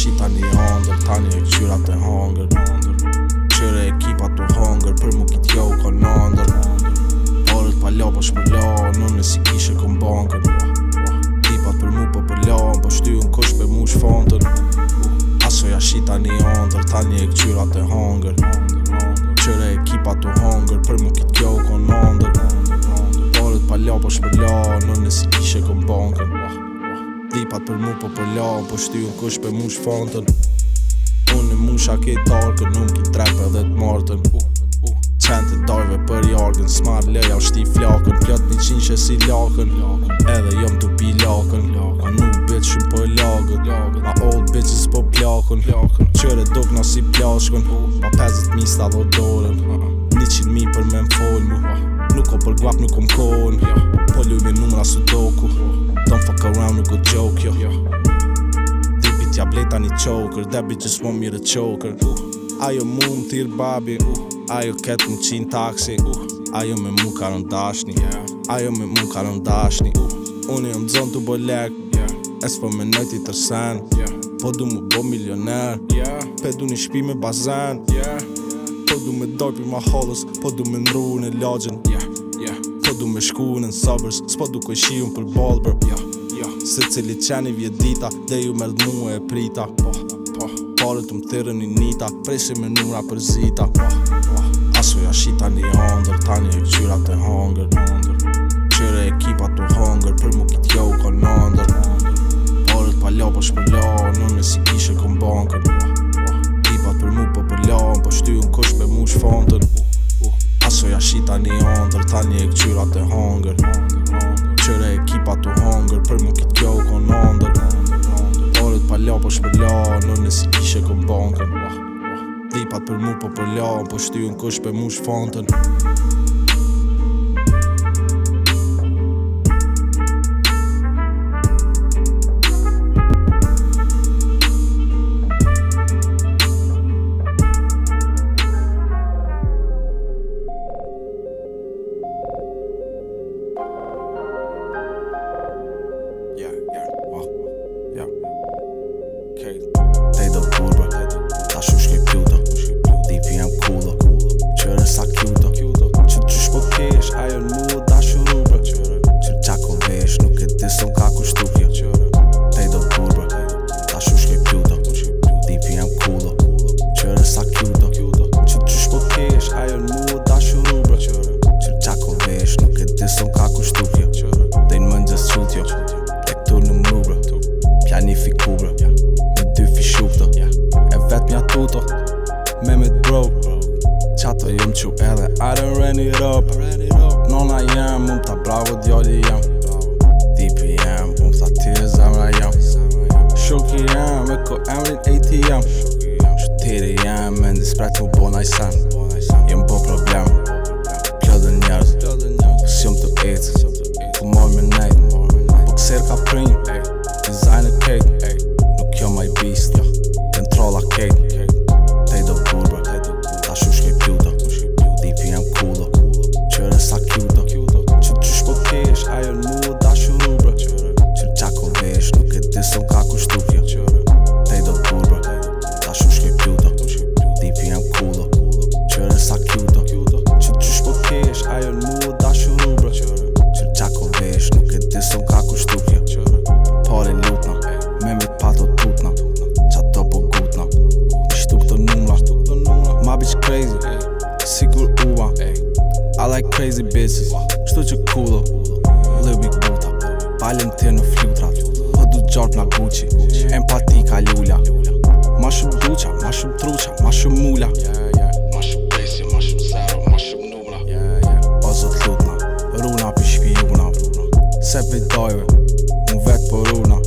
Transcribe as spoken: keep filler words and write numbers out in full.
shita një andër, tani e këqyrat e hangër. Qyre ekipa të hangër, për mu kit jo ka nëndër. Parët pa la po shpërla, nënë si kishe këm bankën. Tipat për mu po përla, po shtyën kush për mu shfantën. Asoja shita një andër, tani e këqyrat e hangër. Qyre ekipa të hangër, për mu kit jo ka nëndër. Parët pa la po shpërla, nënë si kishe këm bankën. Tipat për mu po përla, po shtyën kush për mu shfantën. Unë e musha ke tarkën, unë ki trepe dhe t'martën. Qente darve për jargën, smar leja u shti flakën. Plot një qinqe si lakën, edhe jom të pi lakën. A nu bitch shumë për lagën, a old bitches po plakën. Qyre dukna si plashkën, pa pesët mista dhe dorën. Një qinë mi për me m'fol mu, nuk o për guap nuk o m'kohën. Po lujme numra su doku, don't fuck around nuk o joke jo. Tipit ja bleta një choker, that bitch just want me to choker. Ajo mu më tirë babi, ajo ketë më qinë taksi. Ajo me mu ka rën dashni, ajo me mu ka rën dashni. Unë jam zonë të bo lek, es po me nëjti tërsen. Po du mu bo milioner, pe du një shpi me bazen. Po du me dojpi ma hollës, po du me ndru në lagjën. Po du me shku në suburbs, s'po du koj shiun për balbër. Se cili qeni vjet dita, dhe ju merd mu e prita. Parët të më thyrën një nita, presim me numra për zita. Asoja shita një andër, tani e këqyrat e hangër. Qyre ekipa të hangër, për mu kit jo ka nëndër. Parët pa la po shpërla, nënë si kishe këm bankën. Tipat për mu po përla, po shtyën kush për mu shfantën. Asoja shita një andër, tani e këqyrat e hangër. Qyre ekipa të hangër, për mu kit jo ka nëndër. Parët pa la po shpërla, nënë si kishe këm bankën. Tipat për mu po përla, po shtyën kush për mu shfantën. Te do kurba, ta shumë shkej pjuta. Tipi jam kulla, qyre sa kjuta. Që qysh po kesh, ajo n'mu o dashurubra. Qyre qako vesh, nuk e disëm ka kushtupja. Te do kurba, ta shumë shkej pjuta. Tipi jam kulla, qyre sa kjuta. Që qysh po kesh, ajo n'mu o dashurubra. Qyre qako vesh, nuk e disëm ka kushtupja. Dejnë më njës qutjo, lektur në mrubra. Planifikubra, me dy fishukta. E vet mja tuto, me me t'bro. Qato jëm qu edhe I done ran it up. Nona jem, um ta bravo djali jam. Tipi jem, um ta tire zemra jam. Shuki jem, e ko emrin A T M. Shtiri jem, me ndi spret mu bo naj sen. Jem bo problem, plodën njerëz. Pës jom të ecë, ku moj me nejt. Po këser ka prim, designer cake, nuk jo maj beast, jen trolla cake. Te do kurba, ta shumë shkej pjuta. Tipi jam kulla, qyre sa kjuta. Që qysh po kesh, ajo n'mu o dashurubra. Qyre qako vesh, nuk e disëm ka kushtupja. Te do kurba, ta shumë shkej pjuta. Tipi jam kulla, qyre sa kjuta. Që qysh po kesh, ajo n'mu o dashurubra. Qyre qako vesh, nuk e disëm ka kushtupja. Pare lutna, me mit pato tutna. Qa do po gutna, i shtu këto numra. Ma bitch crazy, sigur uva. I like crazy bitches, shtu që kulla. Lil big buta, palem të në flutrat. Po du gjarp na Gucci, empati ka lulla. Ma shumë duqa, ma shumë truqa, ma shumë mula. Ma shumë besi, ma shumë zero, ma shumë numra. O zot lutna, runa pi shpijuna. Se vidojve, mu vet për runa.